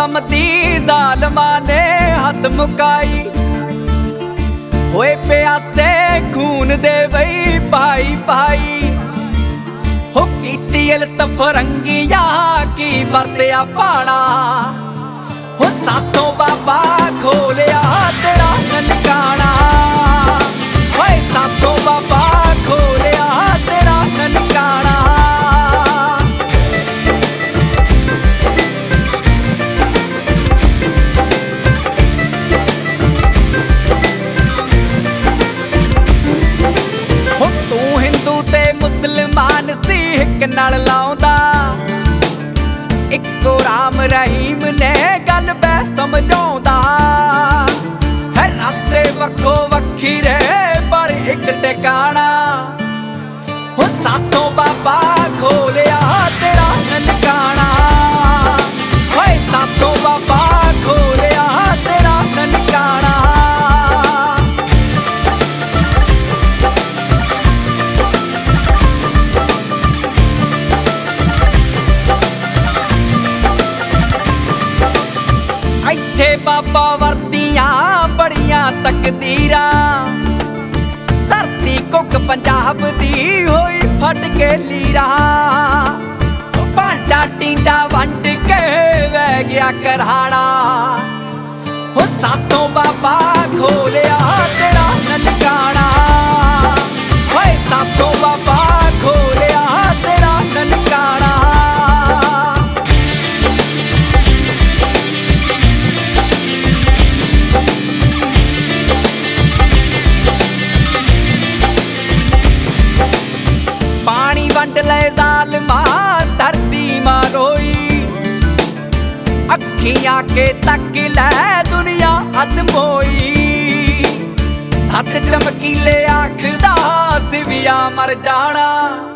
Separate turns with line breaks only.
जुल्म दी जालमा ने हद मुकाई होए प्यासे खून दे बई भाई भाई हो कीती इल्तफ रंगिया की वरत्या पाड़ा हो साथों बाबा खोलिया तेरा ननकाना होए साथों बाबा खोलिया तेरा ननकाना मुसलमान सिख नाल लाउंदा इक्को राम रहीम ने गल बै समझाउंदा है रास्ते वक्खो वखीरे पर एक टिकाणा हो साथों बाबा खोलिया तेरा ननकाना होए साथों बाबा खोलिया तेरा ननकाना इत्थे बाबा वरतियां बड़ियां तकदीरां धरती कुक पंजाब दी होई फट के लीरा भांडा टींडा वंड के वह गया करहाड़ा हो साथों बाबा खोलिया तेरा ननकाना होए साथों बाबा खोलिया तेरा ननकाना वंड ले जालमा धरती मां रोई अखियां के तक ले दुनिया अदमोई सच चमकीले आखदा सिविया मर जाना।